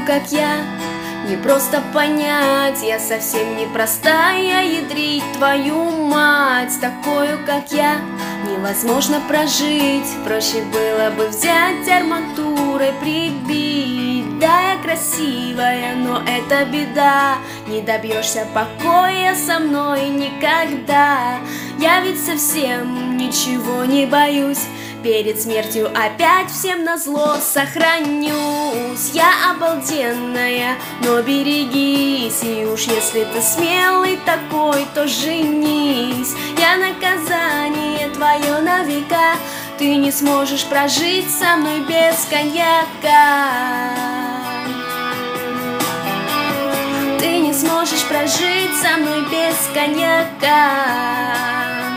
как я, не просто понять. Я совсем не простая, ядрить твою мать. Такую, как я, невозможно прожить. Проще было бы взять арматурой прибить. Да, я красивая, но это беда. Не добьешься покоя со мной никогда. Я ведь совсем ничего не боюсь. Перед смертью опять всем назло сохранюсь. Я обалденная, но берегись. И уж если ты смелый такой, то женись. Я наказание твое на века. Ты не сможешь прожить со мной без коньяка. Ты не сможешь прожить со мной без коньяка.